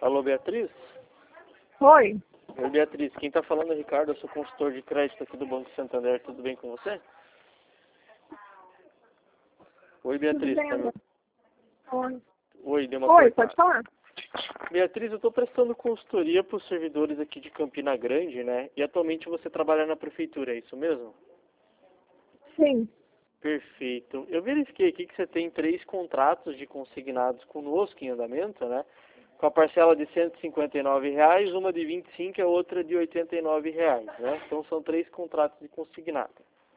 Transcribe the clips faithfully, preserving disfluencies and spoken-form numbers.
Alô, Beatriz? Oi. Oi, Beatriz. Quem está falando é o Ricardo, eu sou consultor de crédito aqui do Banco Santander. Tudo bem com você? Oi, Beatriz. Tudo bem, Tá... Oi. Oi, deu uma Oi, cortada. pode falar. Beatriz, eu estou prestando consultoria para os servidores aqui de Campina Grande, né? E atualmente você trabalha na prefeitura, é isso mesmo? Sim. Perfeito. Eu verifiquei aqui que você tem três contratos de consignados conosco em andamento, né? Com a parcela de cento e cinquenta e nove reais, uma de vinte e cinco e a outra de oitenta e nove reais, né? Então são três contratos de consignado.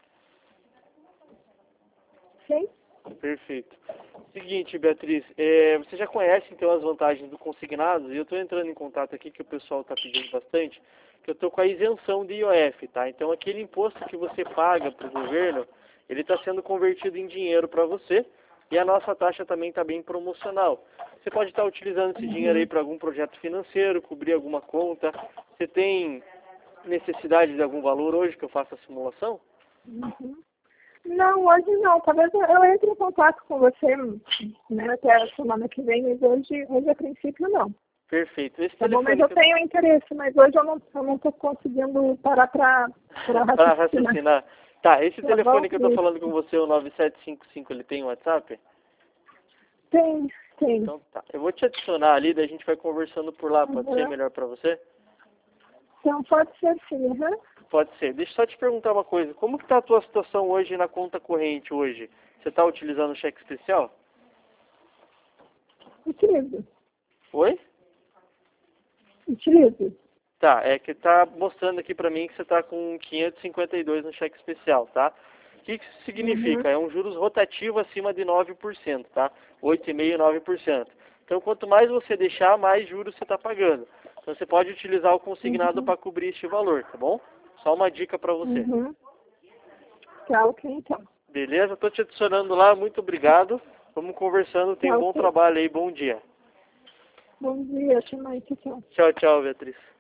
Sim. Perfeito. Seguinte, Beatriz, é, você já conhece então as vantagens do consignado? E eu estou entrando em contato aqui que o pessoal está pedindo bastante, que eu estou com a isenção de I O F, tá? Então aquele imposto que você paga para o governo, ele está sendo convertido em dinheiro para você e a nossa taxa também está bem promocional. Você pode estar utilizando esse dinheiro aí para algum projeto financeiro, cobrir alguma conta. Você tem necessidade de algum valor hoje que eu faça a simulação? Uhum. Não, hoje não. Talvez eu entre em contato com você, né, até a semana que vem, mas hoje, hoje a princípio não. Perfeito. Esse Tá bom, mas telefone eu que tenho interesse, mas hoje eu não eu não estou conseguindo parar para Para raciocinar. raciocinar. Tá, esse Tá telefone bom? que eu tô Isso. falando com você, o nove sete cinco cinco, ele tem WhatsApp? Tem, tem. Então tá. Eu vou te adicionar ali, daí a gente vai conversando por lá. Pode ser Uhum. melhor para você? Então pode ser sim, uhum. Pode ser. Deixa eu só te perguntar uma coisa. Como que tá a tua situação hoje na conta corrente hoje? Você tá utilizando o cheque especial? Utilizo. Oi? Utilizo. Tá, é que tá mostrando aqui pra mim que você tá com quinhentos e cinquenta e dois no cheque especial, tá? O que que isso significa? Uhum. É um juros rotativo acima de nove por cento, tá? oito vírgula cinco por cento, nove por cento. Então, quanto mais você deixar, mais juros você está pagando. Então, você pode utilizar o consignado Uhum. para cobrir este valor, tá bom? Só uma dica para você. Uhum. Tá ok, então. Beleza? Estou te adicionando lá, muito obrigado. Vamos conversando, tenha Tá um bom ok. trabalho aí, bom dia. Bom dia, até mais, tchau. Tchau, tchau, Beatriz.